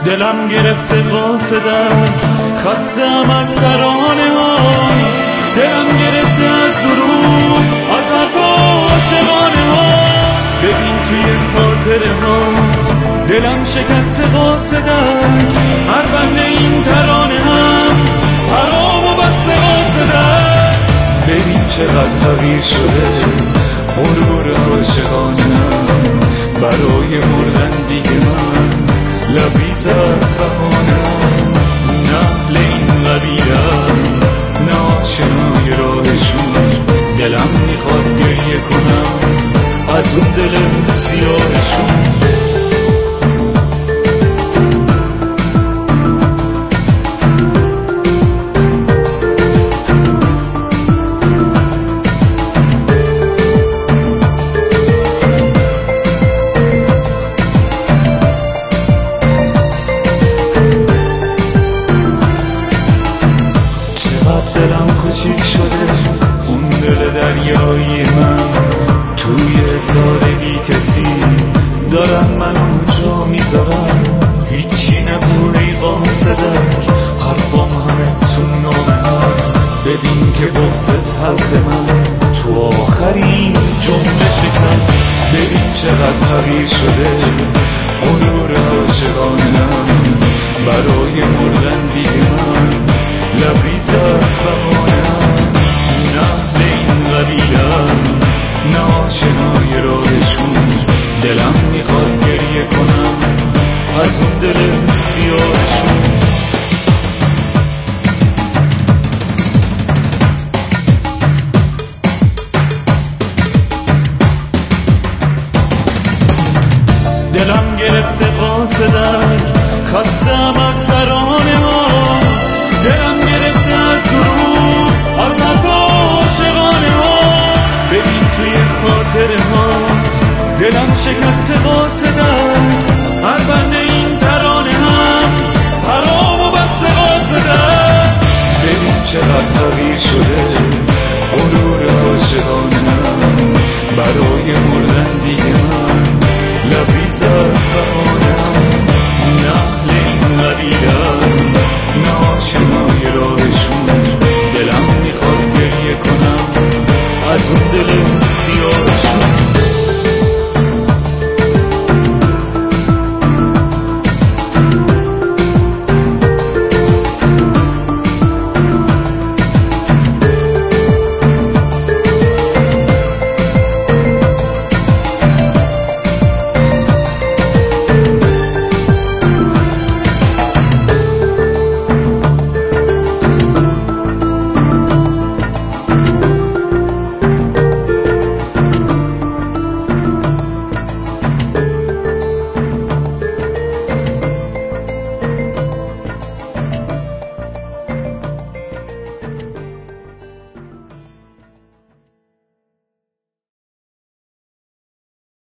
دلم گرفته قاصدک، خستم از ترانه ها. دلم گرفته از دروغ، از حرف عاشقانه ها. ببین توی خاطره ها دلم شکسته قاصدک، هر بند این ترانه هم حرام و بسته قاصدک. ببین چقدر حقیر شده غرور عاشقانم، برای مردن دیگه من لبریز از بهانم. نهل این قبیلم ناشنای راهشون، دلم میخواد گریه کنم از اون دل سیاهشون. دلم کوچیک شده اون دل دریایی من، توی سادگی کسی دارم منو جا میذارم. هیچی نگو ای قاصدک، حرفام همه تو نامه هست. ببین که بغضت حلق من تو آخرین جمله شکن. ببین چقدر حقیر شده غرور عاشقانم، برای مردن دیگه من لبریز از بهانم. نه این قبیلم ناشنای راهشون، دلم میخواد گریه کنم از اون دل سیاهشون. دلم گرفته قاصدک، خستم از ترانه ها. دلم گرفته از دروغ، از حرف عاشقانه ها. ببین توی خاطره ها دلم شکسته قاصدک، هر بند